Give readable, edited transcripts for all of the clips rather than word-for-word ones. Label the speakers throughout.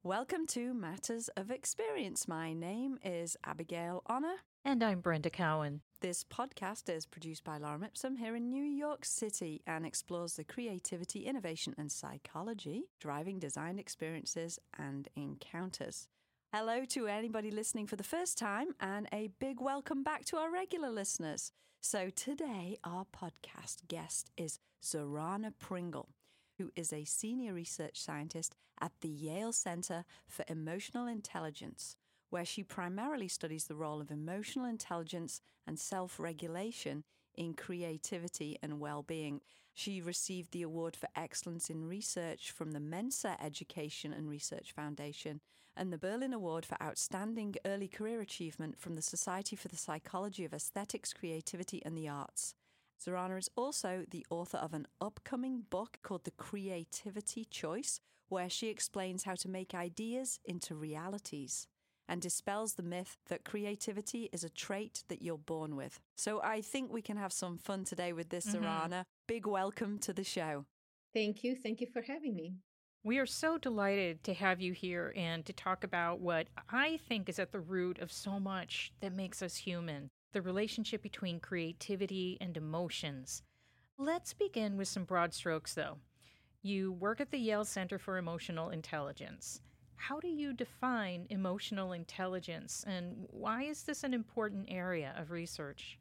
Speaker 1: Welcome to Matters of Experience. My name is Abigail Honor.
Speaker 2: And I'm Brenda Cowan.
Speaker 1: This podcast is produced by Lorem Ipsum here in New York City and explores the creativity, innovation, and psychology driving design experiences and encounters. Hello to anybody listening for the first time, and a big welcome back to our regular listeners. So today, our podcast guest is Zorana Pringle, who is a senior research scientist at the Yale Center for Emotional Intelligence, where she primarily studies the role of emotional intelligence and self-regulation in creativity and well-being. She received the Award for Excellence in Research from the Mensa Education and Research Foundation and the Berlin Award for Outstanding Early Career Achievement from the Society for the Psychology of Aesthetics, Creativity and the Arts. Zorana is also the author of an upcoming book called The Creativity Choice, where she explains how to make ideas into realities and dispels the myth that creativity is a trait that you're born with. So I think we can have some fun today with this, Zorana. Big welcome to the show.
Speaker 3: Thank you. Thank you for having me.
Speaker 2: We are so delighted to have you here and to talk about what I think is at the root of so much that makes us human, the relationship between creativity and emotions. Let's begin with some broad strokes, though. You work at the Yale Center for Emotional Intelligence. How do you define emotional intelligence, and why is this an important area of research?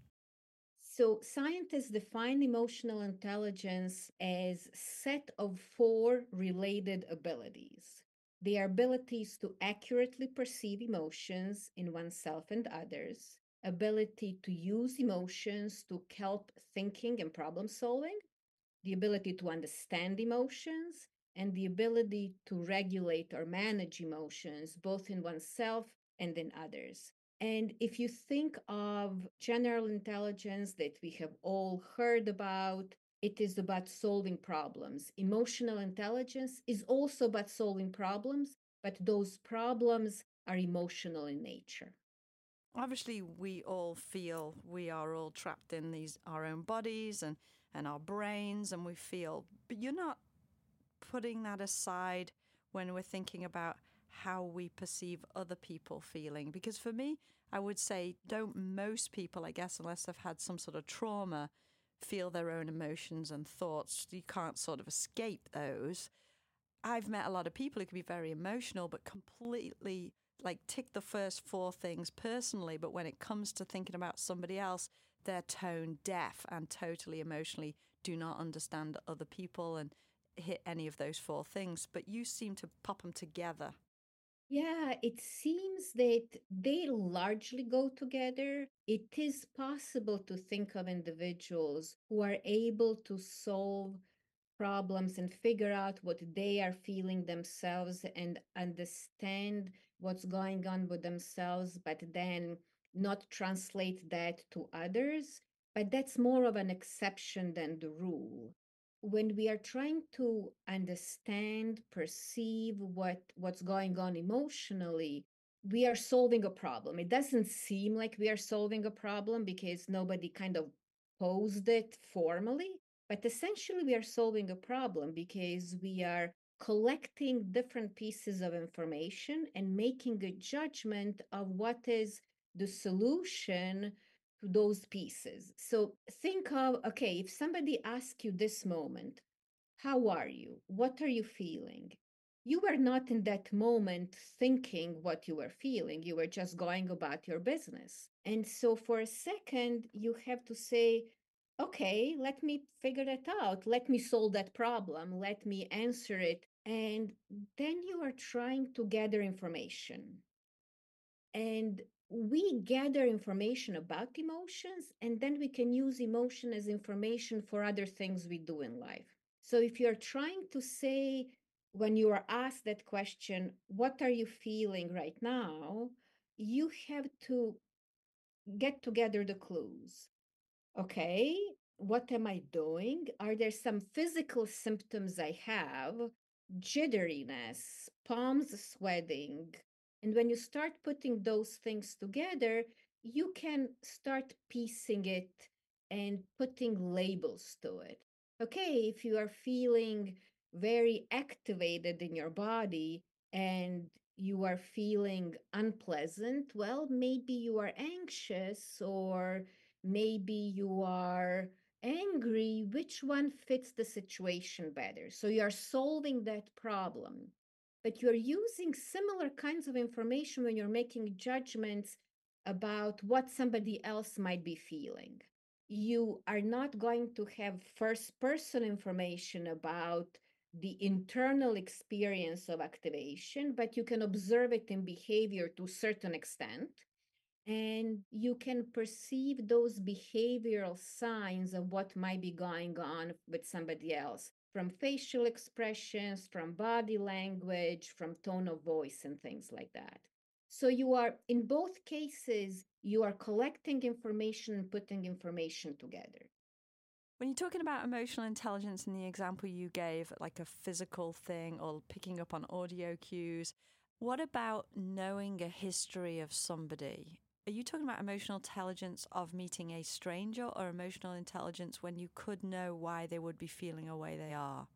Speaker 3: So scientists define emotional intelligence as set of four related abilities. They are abilities to accurately perceive emotions in oneself and others, ability to use emotions to help thinking and problem solving, the ability to understand emotions, and the ability to regulate or manage emotions, both in oneself and in others. And if you think of general intelligence that we have all heard about, it is about solving problems. Emotional intelligence is also about solving problems, but those problems are emotional in nature.
Speaker 1: Obviously, we all feel we are all trapped in our own bodies and our brains, and we feel, but you're not putting that aside when we're thinking about how we perceive other people feeling. Because for me, I would say, don't most people, I guess, unless they've had some sort of trauma, feel their own emotions and thoughts? You can't sort of escape those. I've met a lot of people who can be very emotional, but completely like tick the first four things personally. But when it comes to thinking about somebody else, they're tone deaf and totally emotionally do not understand other people and hit any of those four things. But you seem to pop them together.
Speaker 3: Yeah, it seems that they largely go together. It is possible to think of individuals who are able to solve problems and figure out what they are feeling themselves and understand what's going on with themselves, but then not translate that to others. But that's more of an exception than the rule. When we are trying to understand, perceive what's going on emotionally, we are solving a problem. It doesn't seem like we are solving a problem because nobody kind of posed it formally, but essentially we are solving a problem because we are collecting different pieces of information and making a judgment of what is the solution to those pieces. So think of, okay, if somebody asks you this moment, how are you? What are you feeling? You were not in that moment thinking what you were feeling. You were just going about your business. And so for a second, you have to say, okay, let me figure it out. Let me solve that problem. Let me answer it. And then you are trying to gather information. And we gather information about emotions, and then we can use emotion as information for other things we do in life. So if you're trying to say, when you are asked that question, what are you feeling right now? You have to get together the clues. Okay, what am I doing? Are there some physical symptoms I have? Jitteriness, palms sweating. And when you start putting those things together, you can start piecing it and putting labels to it. Okay, if you are feeling very activated in your body and you are feeling unpleasant, well, maybe you are anxious or maybe you are angry. Which one fits the situation better? So you are solving that problem, but you're using similar kinds of information when you're making judgments about what somebody else might be feeling. You are not going to have first person information about the internal experience of activation, but you can observe it in behavior to a certain extent. And you can perceive those behavioral signs of what might be going on with somebody else from facial expressions, from body language, from tone of voice, and things like that. So you are, in both cases, you are collecting information and putting information together.
Speaker 1: When you're talking about emotional intelligence in the example you gave, like a physical thing or picking up on audio cues, what about knowing a history of somebody? Are you talking about emotional intelligence of meeting a stranger or emotional intelligence when you could know why they would be feeling the way they are?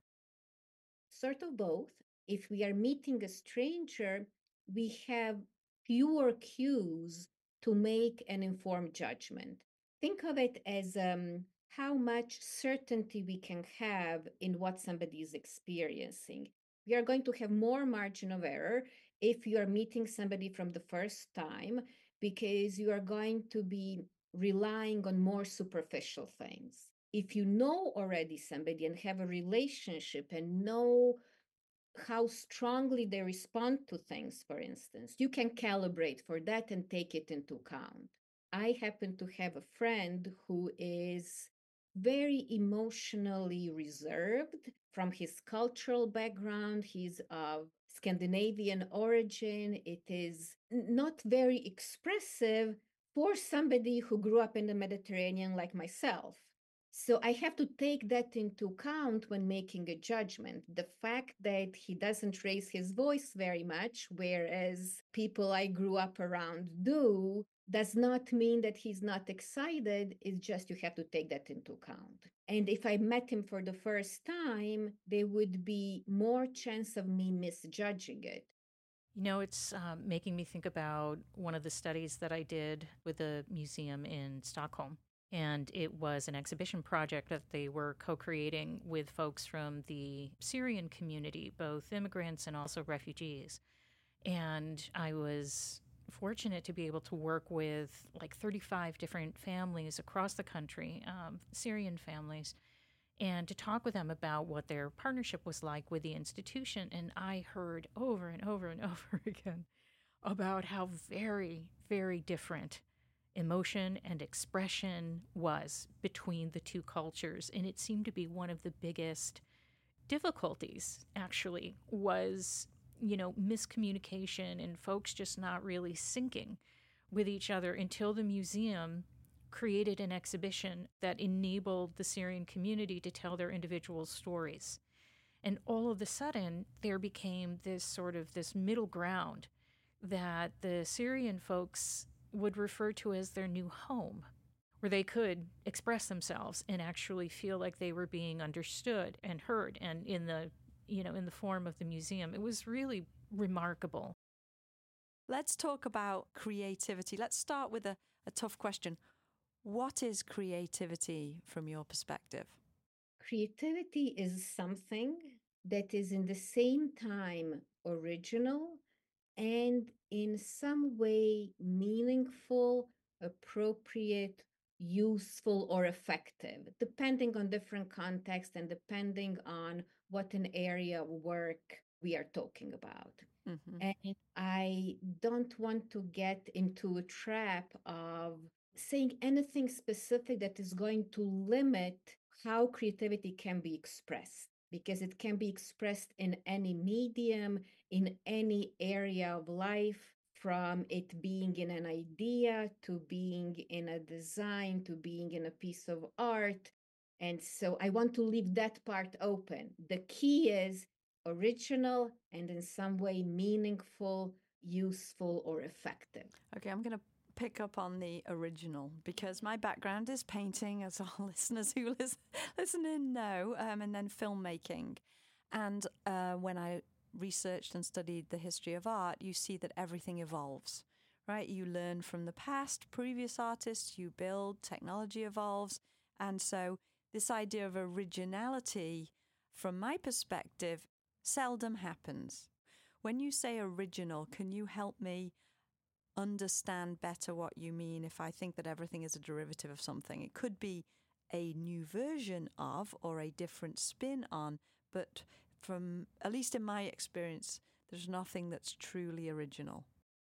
Speaker 3: Sort of both. If we are meeting a stranger, we have fewer cues to make an informed judgment. Think of it as how much certainty we can have in what somebody is experiencing. We are going to have more margin of error if you are meeting somebody from the first time because you are going to be relying on more superficial things. If you know already somebody and have a relationship and know how strongly they respond to things, for instance, you can calibrate for that and take it into account. I happen to have a friend who is very emotionally reserved from his cultural background. He's of Scandinavian origin. It is not very expressive for somebody who grew up in the Mediterranean like myself. So I have to take that into account when making a judgment. The fact that he doesn't raise his voice very much, whereas people I grew up around do, does not mean that he's not excited. It's just you have to take that into account. And if I met him for the first time, there would be more chance of me misjudging it.
Speaker 2: You know, it's making me think about one of the studies that I did with a museum in Stockholm. And it was an exhibition project that they were co creating with folks from the Syrian community, both immigrants and also refugees. And I was fortunate to be able to work with like 35 different families across the country, Syrian families, and to talk with them about what their partnership was like with the institution. And I heard over and over and over again about how very, very different emotion and expression was between the two cultures. And it seemed to be one of the biggest difficulties, actually, was, miscommunication and folks just not really syncing with each other until the museum created an exhibition that enabled the Syrian community to tell their individual stories. And all of a sudden, there became this middle ground that the Syrian folks would refer to as their new home, where they could express themselves and actually feel like they were being understood and heard, and in the form of the museum. It was really remarkable.
Speaker 1: Let's talk about creativity. Let's start with a tough question. What is creativity from your perspective?
Speaker 3: Creativity is something that is in the same time original and in some way meaningful, appropriate, useful, or effective, depending on different context and depending on what an area of work we are talking about.
Speaker 1: Mm-hmm.
Speaker 3: And I don't want to get into a trap of saying anything specific that is going to limit how creativity can be expressed, because it can be expressed in any medium, in any area of life, from it being in an idea to being in a design to being in a piece of art. And so I want to leave that part open. The key is original and in some way meaningful, useful, or effective.
Speaker 1: Okay, I'm going to pick up on the original because my background is painting, as all listeners who listen in know, and then filmmaking. And when I researched and studied the history of art, you see that everything evolves, right? You learn from the past, previous artists, you build, technology evolves. And so this idea of originality, from my perspective, seldom happens. When you say original, can you help me understand better what you mean if I think that everything is a derivative of something? It could be a new version of or a different spin on, but from, at least in my experience, there's nothing that's truly original.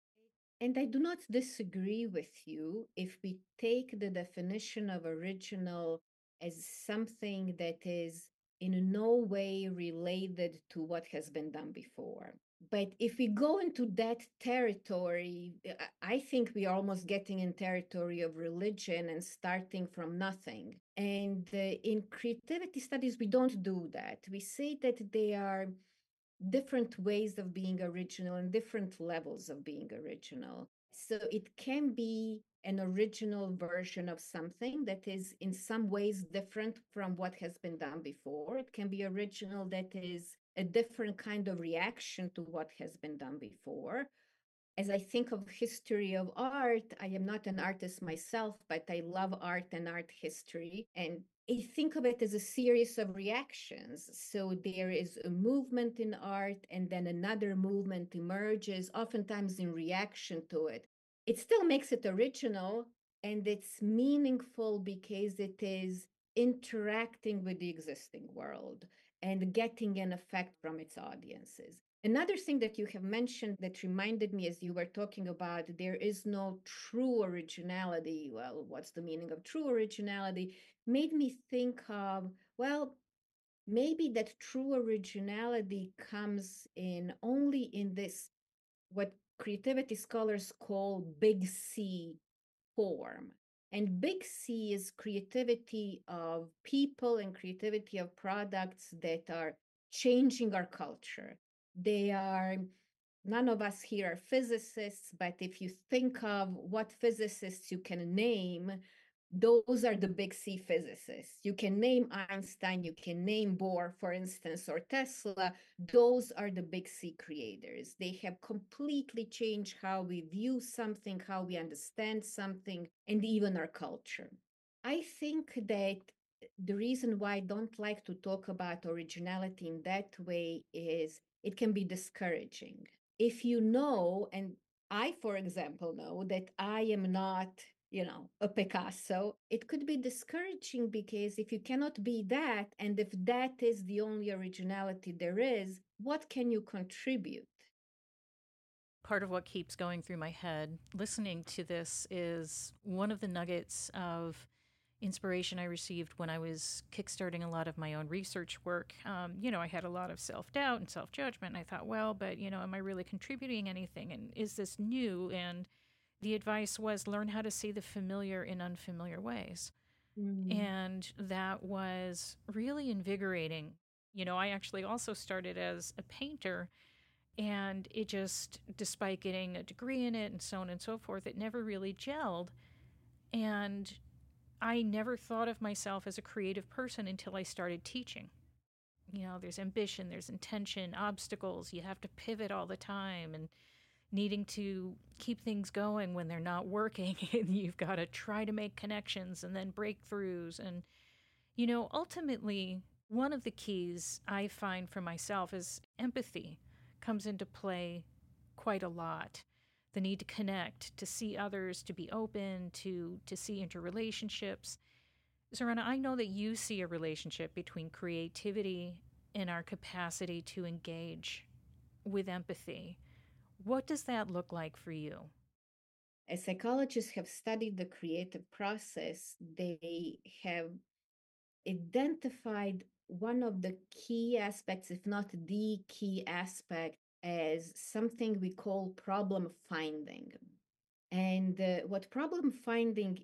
Speaker 3: And I do not disagree with you if we take the definition of original as something that is in no way related to what has been done before. But if we go into that territory, I think we are almost getting in territory of religion and starting from nothing. And in creativity studies, we don't do that. We say that they are different ways of being original and different levels of being original. So it can be an original version of something that is in some ways different from what has been done before. It can be original that is a different kind of reaction to what has been done before. As I think of history of art, I am not an artist myself, but I love art and art history. And I think of it as a series of reactions. So there is a movement in art, and then another movement emerges, oftentimes in reaction to it. It still makes it original, and it's meaningful because it is interacting with the existing world and getting an effect from its audiences. Another thing that you have mentioned that reminded me as you were talking about there is no true originality. Well, what's the meaning of true originality? Made me think of, well, maybe that true originality comes in only in this, what creativity scholars call big C form. And big C is creativity of people and creativity of products that are changing our culture. They are, none of us here are physicists, but if you think of what physicists you can name, those are the big C physicists. You can name Einstein, you can name Bohr, for instance, or Tesla. Those are the big C creators. They have completely changed how we view something, how we understand something, and even our culture. I think that the reason why I don't like to talk about originality in that way is it can be discouraging. If you know, and I, for example, know that I am not, a Picasso, it could be discouraging because if you cannot be that, and if that is the only originality there is, what can you contribute?
Speaker 2: Part of what keeps going through my head listening to this is one of the nuggets of inspiration I received when I was kickstarting a lot of my own research work. I had a lot of self doubt and self judgment. And I thought, well, but, am I really contributing anything? And is this new? And the advice was learn how to see the familiar in unfamiliar ways.
Speaker 3: Mm.
Speaker 2: And that was really invigorating. I actually also started as a painter, and it just, despite getting a degree in it and so on and so forth, it never really gelled. And I never thought of myself as a creative person until I started teaching. There's ambition, there's intention, obstacles. You have to pivot all the time and needing to keep things going when they're not working. And you've got to try to make connections and then breakthroughs. And, ultimately, one of the keys I find for myself is empathy comes into play quite a lot. The need to connect, to see others, to be open, to see interrelationships. Zorana, I know that you see a relationship between creativity and our capacity to engage with empathy. What does that look like for you?
Speaker 3: As psychologists have studied the creative process, they have identified one of the key aspects, if not the key aspect, as something we call problem finding. And what problem finding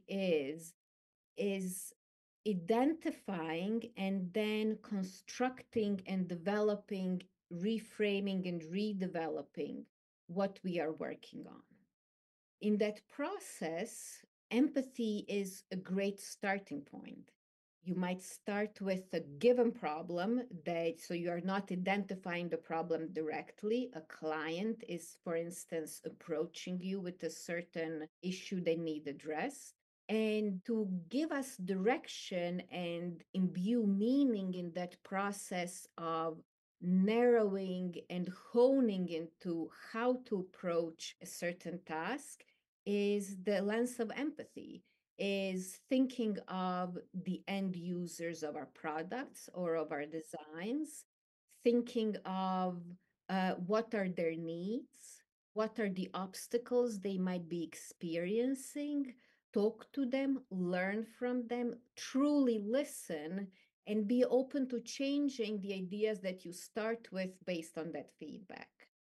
Speaker 3: is identifying and then constructing and developing, reframing and redeveloping what we are working on. In that process, empathy is a great starting point. You might start with a given problem that, so you are not identifying the problem directly. A client is, for instance, approaching you with a certain issue they need addressed. And to give us direction and imbue meaning in that process of narrowing and honing into how to approach a certain task is the lens of empathy, is thinking of the end users of our products or of our designs, thinking of what are their needs, what are the obstacles they might be experiencing, talk to them, learn from them, truly listen, and be open to changing the ideas that you start with based on that feedback.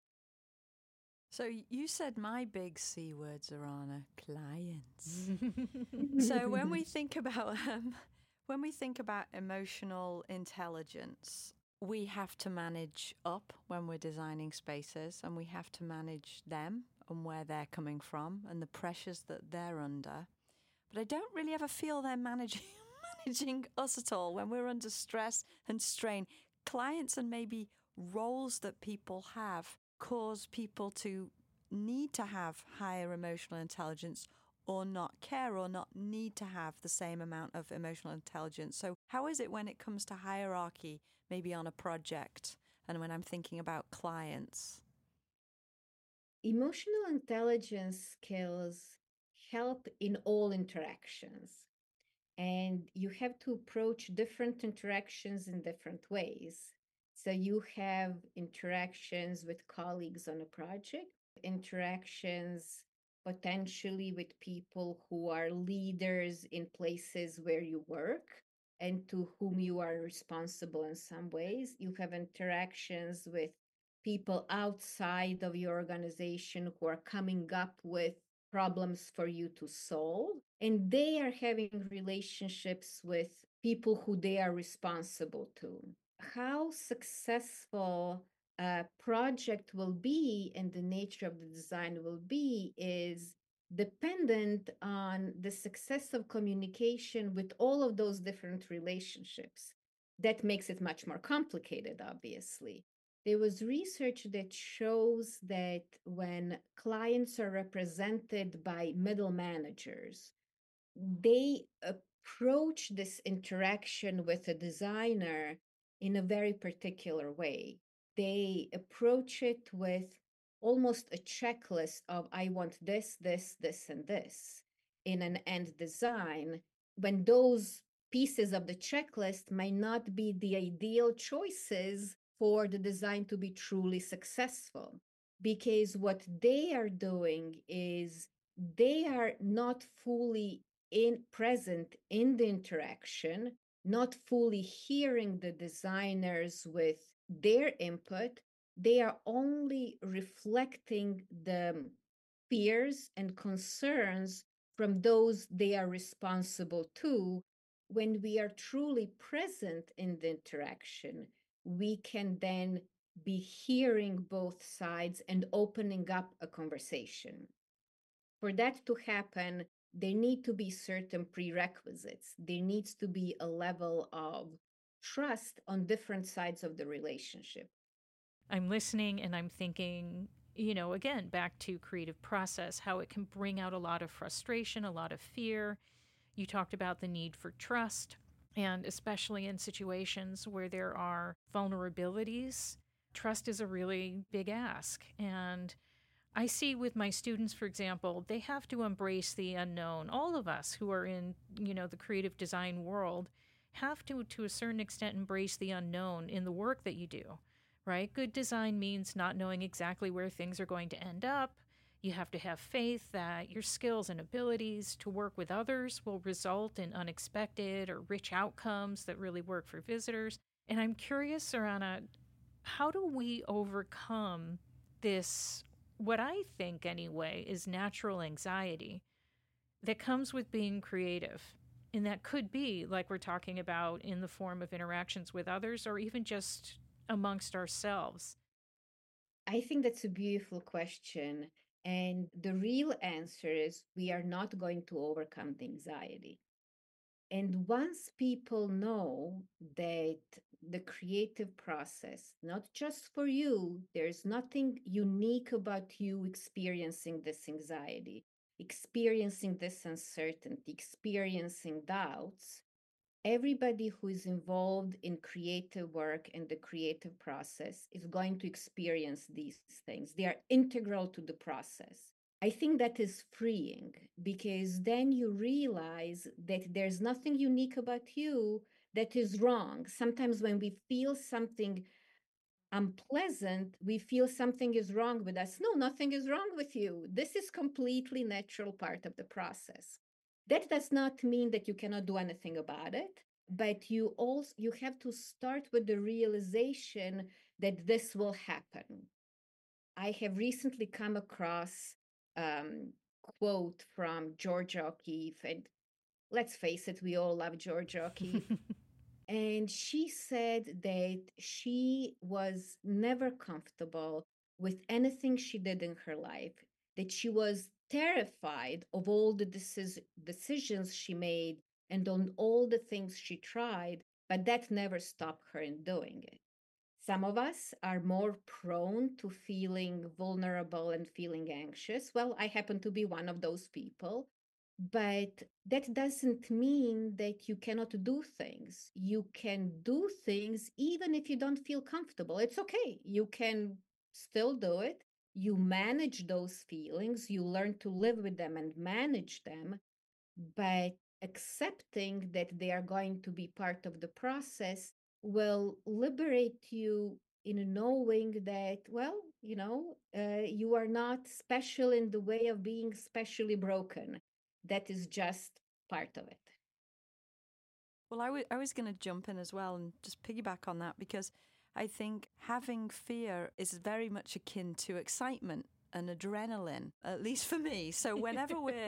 Speaker 1: So you said my big C words, Arana, clients. So when we think about emotional intelligence, we have to manage up when we're designing spaces, and we have to manage them and where they're coming from and the pressures that they're under. But I don't really ever feel they're managing us at all when we're under stress and strain. Clients and maybe roles that people have cause people to need to have higher emotional intelligence or not care or not need to have the same amount of emotional intelligence. So, how is it when it comes to hierarchy, maybe on a project, and when I'm thinking about clients?
Speaker 3: Emotional intelligence skills help in all interactions, and you have to approach different interactions in different ways. So you have interactions with colleagues on a project, interactions potentially with people who are leaders in places where you work and to whom you are responsible in some ways. You have interactions with people outside of your organization who are coming up with problems for you to solve. And they are having relationships with people who they are responsible to. How successful a project will be and the nature of the design will be is dependent on the success of communication with all of those different relationships. That makes it much more complicated, obviously. There was research that shows that when clients are represented by middle managers, they approach this interaction with a designer in a very particular way. They approach it with almost a checklist of, I want this, this, this, and this in an end design, when those pieces of the checklist might not be the ideal choices for the design to be truly successful. Because what they are doing is they are not fully present in the interaction, not fully hearing the designers with their input. They are only reflecting the fears and concerns from those they are responsible to. When we are truly present in the interaction, we can then be hearing both sides and opening up a conversation. For that to happen, there need to be certain prerequisites. There needs to be a level of trust on different sides of the relationship.
Speaker 2: I'm listening and I'm thinking, again, back to creative process, how it can bring out a lot of frustration, a lot of fear. You talked about the need for trust, and especially in situations where there are vulnerabilities, trust is a really big ask. And I see with my students, for example, they have to embrace the unknown. All of us who are in, the creative design world have to a certain extent, embrace the unknown in the work that you do, right? Good design means not knowing exactly where things are going to end up. You have to have faith that your skills and abilities to work with others will result in unexpected or rich outcomes that really work for visitors. And I'm curious, Sarana, how do we overcome this, what I think anyway, is natural anxiety that comes with being creative? And that could be, like we're talking about, in the form of interactions with others or even just amongst ourselves.
Speaker 3: I think that's a beautiful question. And the real answer is we are not going to overcome the anxiety. And once people know that the creative process, not just for you, there's nothing unique about you experiencing this anxiety, experiencing this uncertainty, experiencing doubts. Everybody who is involved in creative work and the creative process is going to experience these things. They are integral to the process. I think that is freeing because then you realize that there's nothing unique about you that is wrong. Sometimes when we feel something unpleasant, we feel something is wrong with us. No, nothing is wrong with you. This is completely natural part of the process. That does not mean that you cannot do anything about it, but you have to start with the realization that this will happen. I have recently come across quote from Georgia O'Keeffe, and let's face it, we all love Georgia O'Keeffe. And she said that she was never comfortable with anything she did in her life, that she was terrified of all the decisions she made and on all the things she tried, but that never stopped her in doing it. Some of us are more prone to feeling vulnerable and feeling anxious. Well, I happen to be one of those people. But that doesn't mean that you cannot do things. You can do things even if you don't feel comfortable. It's okay. You can still do it. You manage those feelings, you learn to live with them and manage them, but accepting that they are going to be part of the process will liberate you in knowing that, well, you are not special in the way of being specially broken. That is just part of it.
Speaker 1: Well, I was going to jump in as well and just piggyback on that because I think having fear is very much akin to excitement and adrenaline, at least for me. So whenever we're,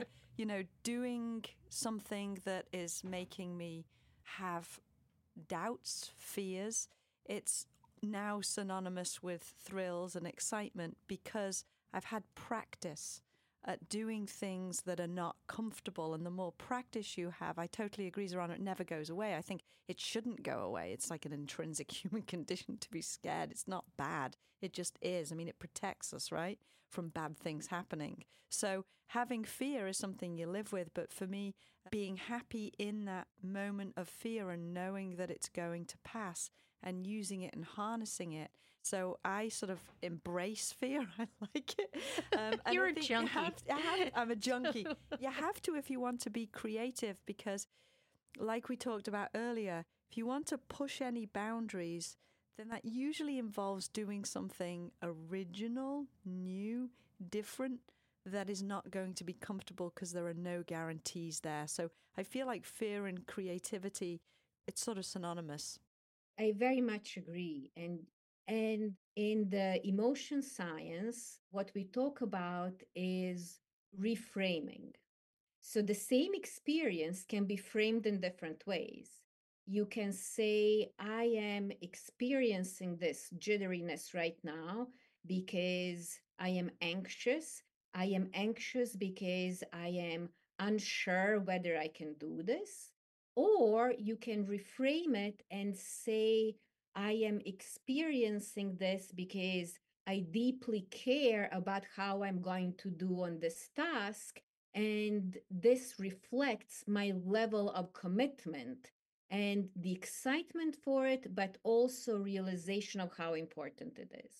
Speaker 1: doing something that is making me have doubts, fears, it's now synonymous with thrills and excitement because I've had practice at doing things that are not comfortable. And the more practice you have, I totally agree, Zoraida, it never goes away. I think it shouldn't go away. It's like an intrinsic human condition to be scared. It's not bad. It just is. I mean, it protects us, right, from bad things happening. So having fear is something you live with. But for me, being happy in that moment of fear and knowing that it's going to pass and using it and harnessing it. So I sort of embrace fear. I like it.
Speaker 2: And You're a junkie.
Speaker 1: I'm a junkie. You have to if you want to be creative because, like we talked about earlier, if you want to push any boundaries, then that usually involves doing something original, new, different, that is not going to be comfortable because there are no guarantees there. So I feel like fear and creativity, it's sort of synonymous.
Speaker 3: I very much agree. And in the emotion science, what we talk about is reframing. So the same experience can be framed in different ways. You can say, I am experiencing this jitteriness right now because I am anxious. I am anxious because I am unsure whether I can do this. Or you can reframe it and say, I am experiencing this because I deeply care about how I'm going to do on this task. And this reflects my level of commitment and the excitement for it, but also realization of how important it is.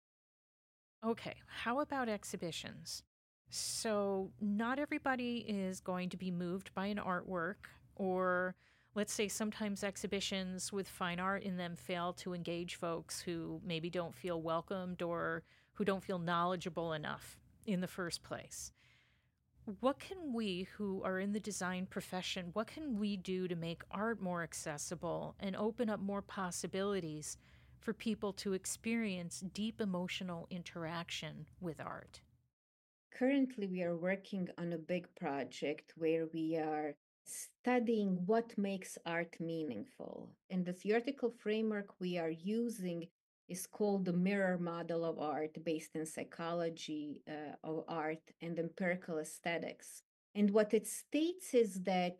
Speaker 2: Okay, how about exhibitions? So, not everybody is going to be moved by an artwork, or let's say sometimes exhibitions with fine art in them fail to engage folks who maybe don't feel welcomed or who don't feel knowledgeable enough in the first place. What can we who are in the design profession, what can we do to make art more accessible and open up more possibilities for people to experience deep emotional interaction with art?
Speaker 3: Currently, we are working on a big project where we are studying what makes art meaningful. And the theoretical framework we are using is called the mirror model of art based in psychology of art and empirical aesthetics. And what it states is that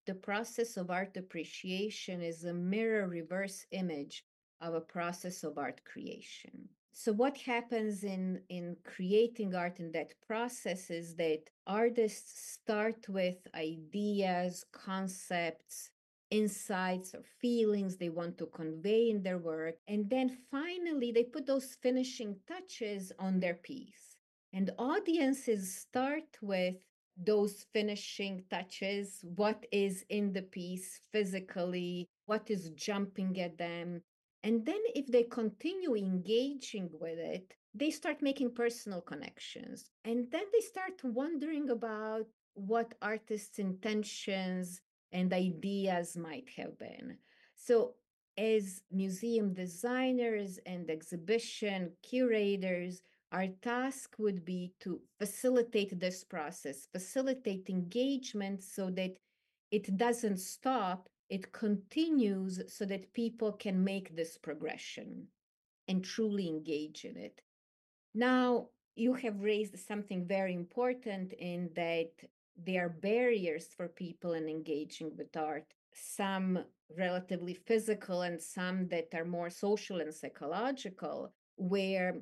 Speaker 3: the process of art appreciation is a mirror reverse image of a process of art creation. So what happens in creating art in that process is that artists start with ideas, concepts, insights or feelings they want to convey in their work, and then finally they put those finishing touches on their piece. And audiences start with those finishing touches, what is in the piece physically, what is jumping at them. And then if they continue engaging with it, they start making personal connections. And then they start wondering about what artists' intentions and ideas might have been. So as museum designers and exhibition curators, our task would be to facilitate this process, facilitate engagement so that it doesn't stop, it continues so that people can make this progression and truly engage in it. Now, you have raised something very important in that there are barriers for people in engaging with art, some relatively physical and some that are more social and psychological, where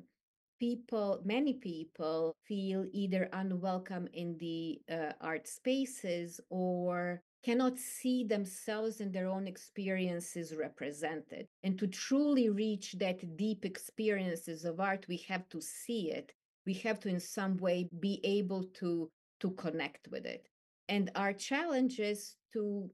Speaker 3: many people feel either unwelcome in the art spaces or cannot see themselves and their own experiences represented. And to truly reach that deep experiences of art, we have to see it. We have to, in some way, be able to connect with it. And our challenge is to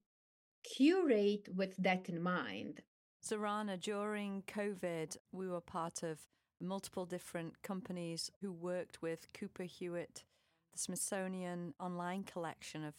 Speaker 3: curate with that in mind.
Speaker 1: Zorana, during COVID, we were part of multiple different companies who worked with Cooper Hewitt, the Smithsonian online collection of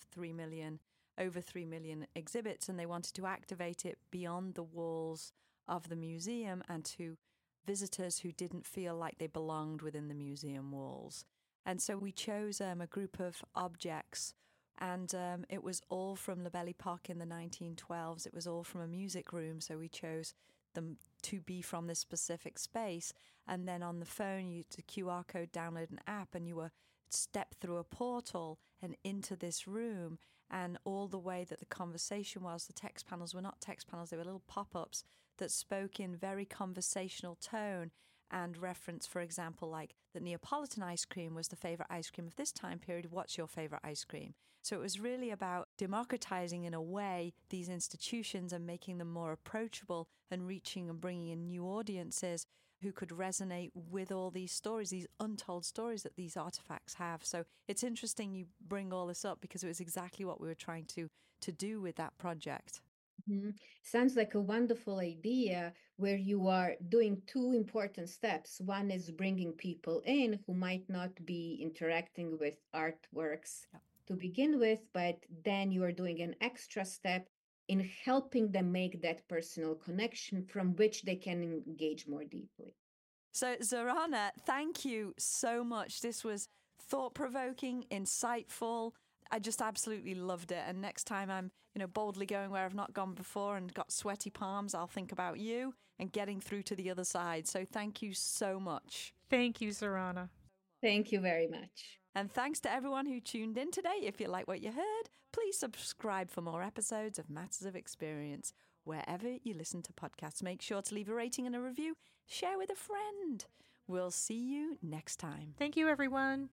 Speaker 1: over 3 million exhibits, and they wanted to activate it beyond the walls of the museum and to visitors who didn't feel like they belonged within the museum walls. And so we chose a group of objects, and it was all from Lebel Epoque in the 1912s. It was all from a music room, so we chose them to be from this specific space. And then on the phone, you used a QR code, download an app, and you were step through a portal and into this room. And all the way that the conversation was, the text panels were not text panels, they were little pop-ups that spoke in very conversational tone and reference, for example, like the Neapolitan ice cream was the favorite ice cream of this time period. What's your favorite ice cream? So it was really about democratizing, in a way, these institutions and making them more approachable and reaching and bringing in new audiences who could resonate with all these stories, these untold stories that these artifacts have. So it's interesting you bring all this up because it was exactly what we were trying to do with that project.
Speaker 3: Mm-hmm. Sounds like a wonderful idea where you are doing two important steps. One is bringing people in who might not be interacting with artworks to begin with, but then you are doing an extra step in helping them make that personal connection from which they can engage more deeply.
Speaker 1: So, Zorana, thank you so much. This was thought-provoking, insightful. I just absolutely loved it. And next time I'm, boldly going where I've not gone before and got sweaty palms, I'll think about you and getting through to the other side. So thank you so much.
Speaker 2: Thank you, Zorana.
Speaker 3: Thank you very much.
Speaker 1: And thanks to everyone who tuned in today. If you like what you heard, please subscribe for more episodes of Matters of Experience. Wherever you listen to podcasts, make sure to leave a rating and a review. Share with a friend. We'll see you next time.
Speaker 2: Thank you, everyone.